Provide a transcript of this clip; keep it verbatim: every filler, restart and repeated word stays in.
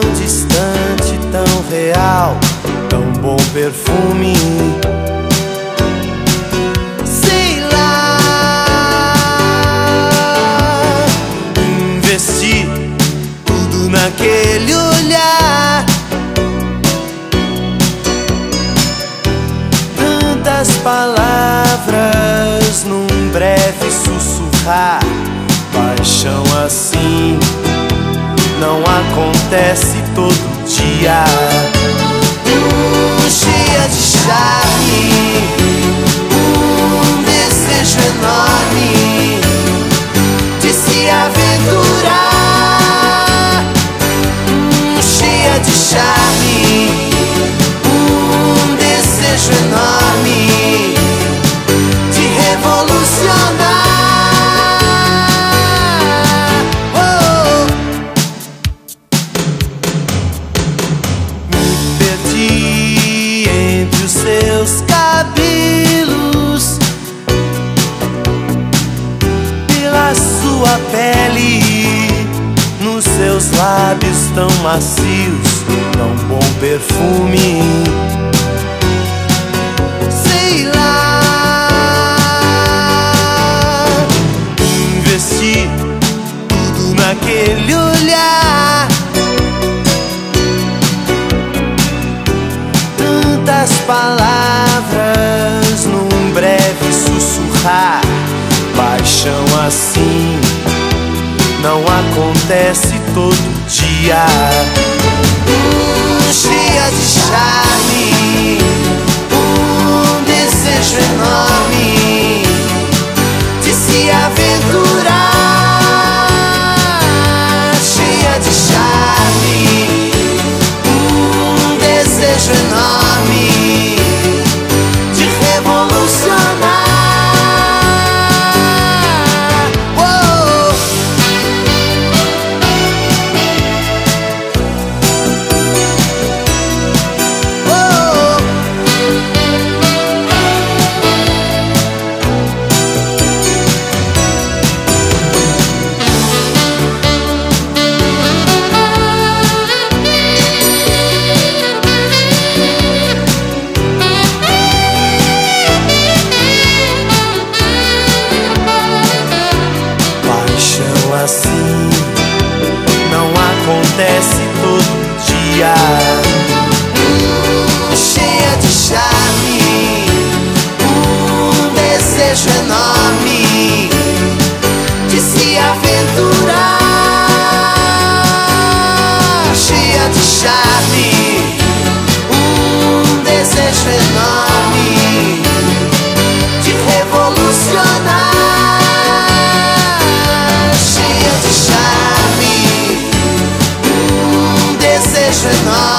distante, tão real, tão bom perfume. Sei lá, investi tudo naquele olhar. Tantas palavras num breve sussurrar. Paixão assim não acontece todo dia. Hum, cheia de charme, um desejo enorme de se aventurar. Hum, cheia de charme, um desejo enorme de revolucionar. Seus cabelos, pela sua pele, nos seus lábios tão macios, tão bom perfume. Sei lá, investi tudo naquele olhar. Tantas palavras num breve sussurrar. Paixão assim não acontece todo dia. Hum, cheia de charme, um desejo enorme de se aventurar. Cheia de charme, um desejo enorme de revolucionar. Uou! Uou! Assim não acontece todo dia. Hum, cheia de charme, um desejo enorme de se aventurar. Cheia de charme, um desejo enorme de revolucionar. Charme, um desejo enorme